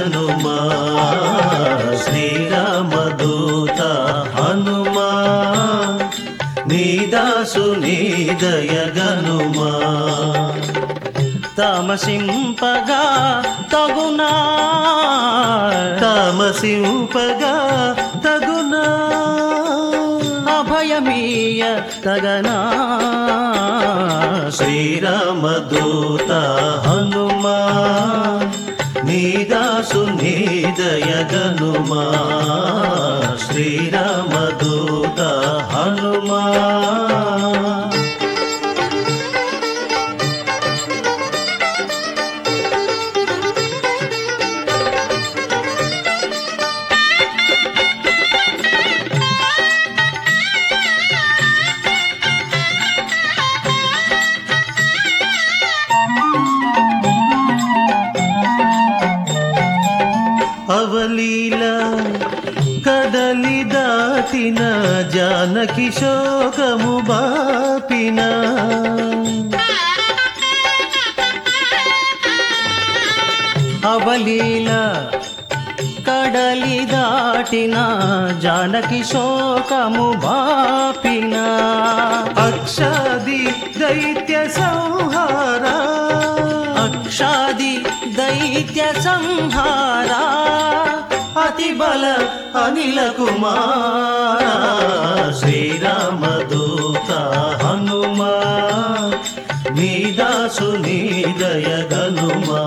దయగనుమా శ్రీరామదూత హనుమా నీ దాసుని దయగనుమా తామసింపగా తగునా తామసింపగా తగునా అభయమీయ తగనా శ్రీరామదూత హనుమా నీ దాసుని దయగనుమా శ్రీరామదూత హనుమా అవలీల కదలి దాటిన జానకి శోకము బాపిన అవలీల కడలి దాటిన జానకి శోకము బాపిన అక్షాది దైత్య సంహారా అక్షాది దైత్య సంహారా అతి బల అనిల కుమార శ్రీరామదూత హనుమా నీ దాసుని దయగనుమా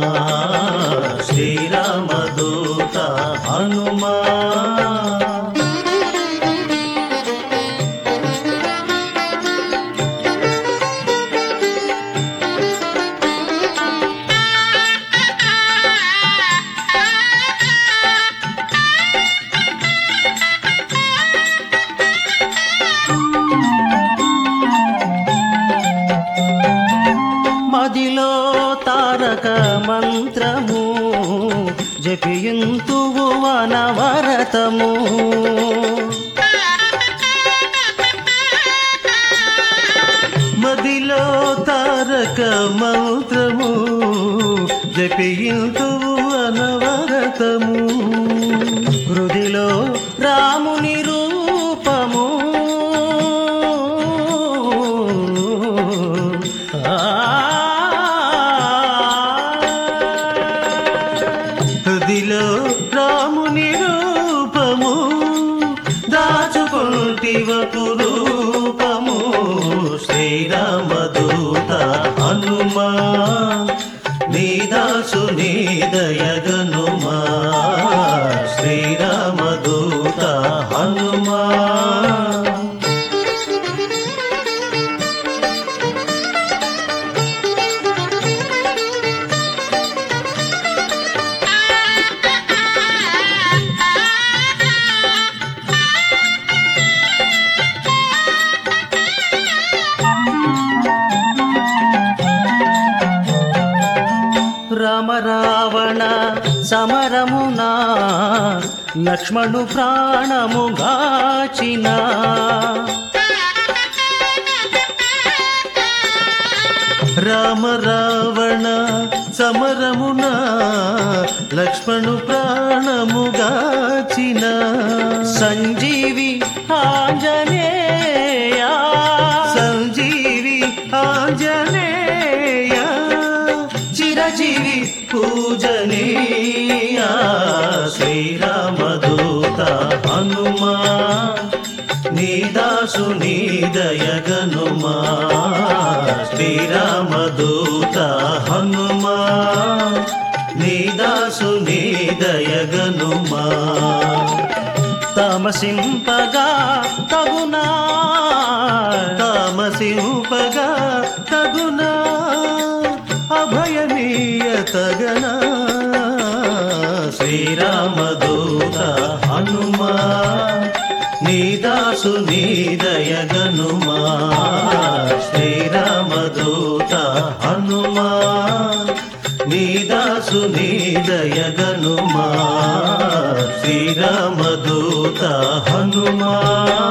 శ్రీరామదూత హనుమా మదిలో తారక మంత్రము జపింతువు అనవరతము మదిలో తారక మంత్రము జపింతువు అనవరతము హృదిలో రాముని రూపము హృదిలో రాముని రూపము దాచుకుంటివ రూపము శ్రీరామదూత హనుమా నీ దాసుని దయగనుమా శ్రీరామదూత హనుమా రామ రావణ సమరమునా లక్ష్మణు ప్రాణము గాచిన రామ రావణ సమరమున లక్ష్మణు ప్రాణముగాచిన సంజీవి ఆంజనేయ సంజీవి ఆంజనేయ చిరజీవి పూజనీయ శ్రీరామదూత హనుమా నీ దాసుని దయగనుమా శ్రీరామదూత హనుమా నీ దాసుని దయగనుమా తామసింపగా తగునా తామసింపగా తగునా అభయమీయ తగనా శ్రీరామదూత హనుమా నీ దాసుని దయగనుమా శ్రీరామదూత హనుమా నీ దాసుని దయగనుమా శ్రీరామదూత హనుమా